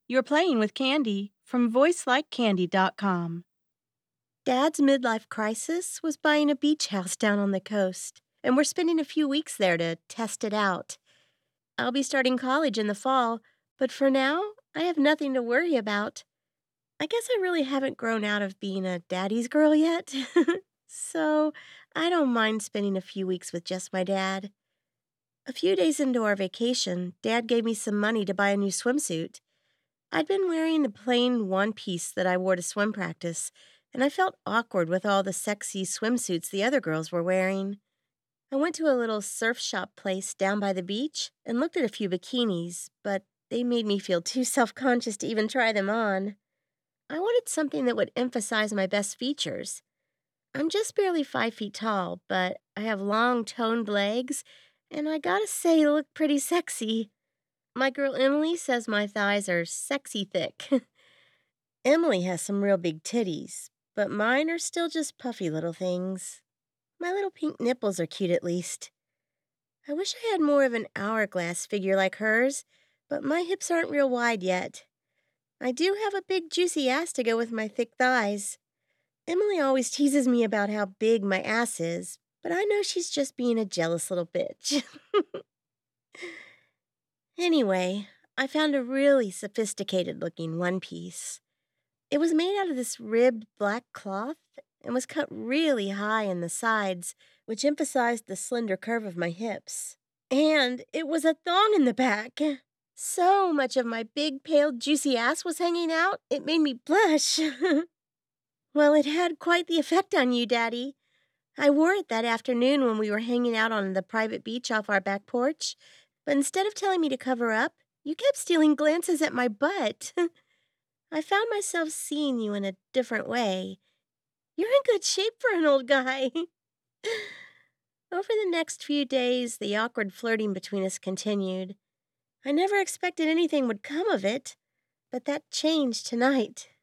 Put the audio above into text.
You're playing with Candy from voicelikecandy.com. Dad's midlife crisis was buying a beach house down on the coast, and we're spending a few weeks there to test it out. I'll be starting college in the fall, but for now, I have nothing to worry about. I guess I really haven't grown out of being a daddy's girl yet, so I don't mind spending a few weeks with just my dad. A few days into our vacation, Dad gave me some money to buy a new swimsuit. I'd been wearing the plain one piece that I wore to swim practice, and I felt awkward with all the sexy swimsuits the other girls were wearing. I went to a little surf shop place down by the beach and looked at a few bikinis, but they made me feel too self conscious to even try them on. I wanted something that would emphasize my best features. I'm just barely 5 feet tall, but I have long, toned legs, and I gotta say, look pretty sexy. My girl Emily says my thighs are sexy thick. Emily has some real big titties, but mine are still just puffy little things. My little pink nipples are cute at least. I wish I had more of an hourglass figure like hers, but my hips aren't real wide yet. I do have a big juicy ass to go with my thick thighs. Emily always teases me about how big my ass is, but I know she's just being a jealous little bitch. Anyway, I found a really sophisticated looking one piece. It was made out of this ribbed black cloth and was cut really high in the sides, which emphasized the slender curve of my hips. And it was a thong in the back. So much of my big, pale, juicy ass was hanging out, it made me blush. Well, it had quite the effect on you, Daddy. I wore it that afternoon when we were hanging out on the private beach off our back porch, but instead of telling me to cover up, you kept stealing glances at my butt. I found myself seeing you in a different way. You're in good shape for an old guy. Over the next few days, the awkward flirting between us continued. I never expected anything would come of it, but that changed tonight.